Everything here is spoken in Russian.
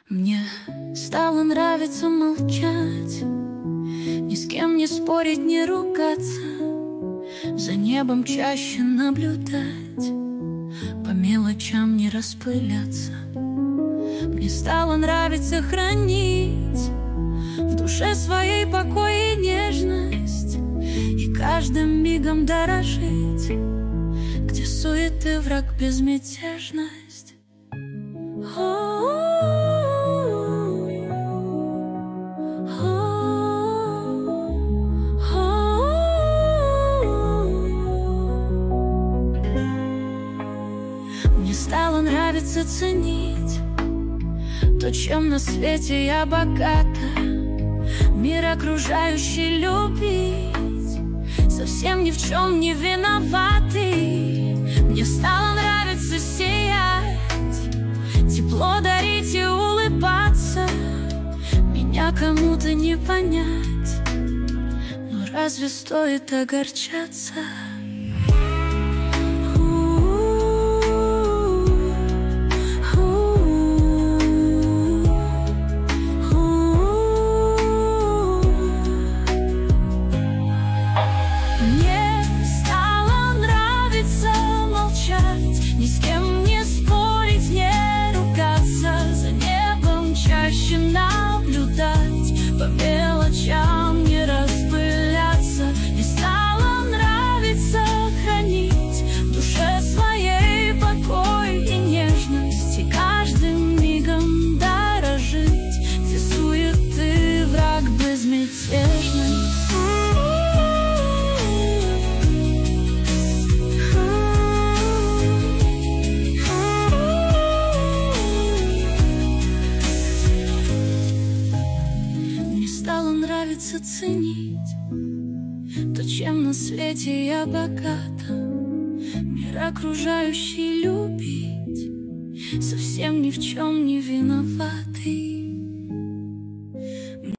Мне стало нравиться молчать, ни с кем не спорить, не ругаться, за небом чаще наблюдать, по мелочам не распыляться. Мне стало нравиться хранить в душе своей покой и нежность, и каждым мигом дорожить, где суеты враг безмятежность. Мне стало нравиться ценить то, чем на свете я богата, мир окружающий любить, совсем ни в чем не виноватый. Мне стало нравиться сиять, тепло дарить и улыбаться. Меня кому-то не понять, но разве стоит огорчаться? По мелочам не распыляться. Мне стало нравиться хранить в душе своей покой и нежность, и каждым мигом дорожить, где суеты враг безмятежность. Стало нравиться ценить то, чем на свете я богата, мир окружающий любить, совсем ни в чем не виноватый.